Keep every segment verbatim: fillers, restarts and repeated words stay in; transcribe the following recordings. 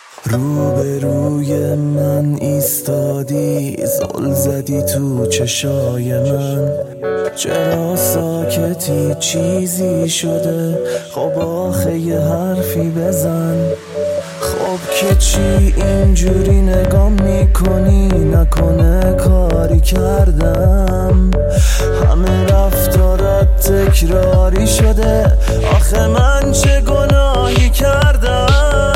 روبروی من ایستادی، زل زدی تو چشای من. چرا ساکتی؟ چیزی شده؟ خب آخه یه حرفی بزن. خب که چی اینجوری نگام میکنی؟ نکنه کاری کردم؟ همه رفتارت تکراری شده، آخه من چه گناهی کردم؟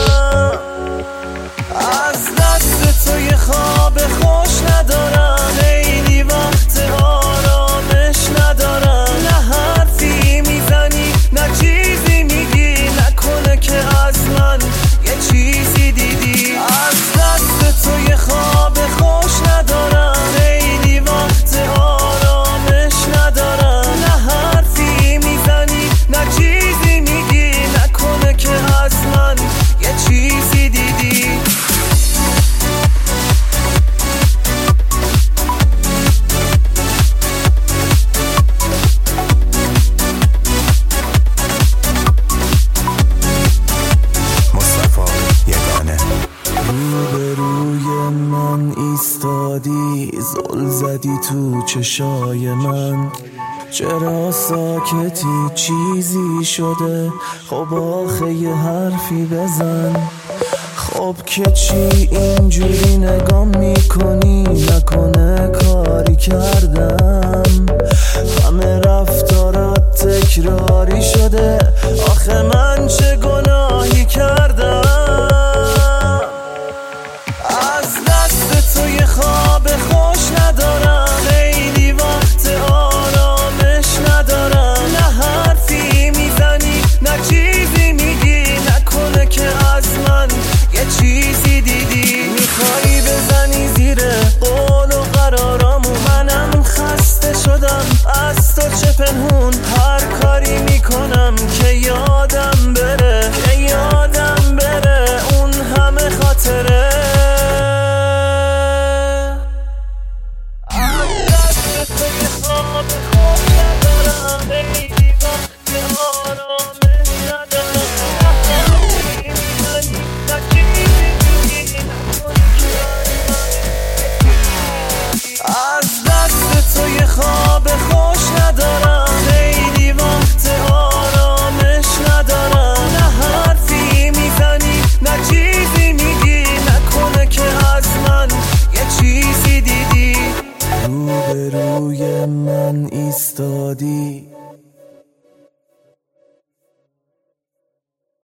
از دست تو یه خواب خوش ندارم، خیلی وقت آرامش ندارم. نه حرفی میزنی نه چیزی میگی، نکنه که از من یه چیزی دیدی. از دست تو یه خواب خوش ندارم، خیلی وقت آرامش ندارم. نه حرفی میزنی نه چیزی میگی، نکنه که از من یه چیزی دیدی. روبروی من ایستادی، زل زدی تو چشای من. چرا ساکتی؟ چیزی شده؟ خب آخه یه حرفی بزن. خب که چی اینجوری نگام میکنی؟ نکنه کاری کردم؟ همه رفتارات تکراری شده، آخه من چه گناهی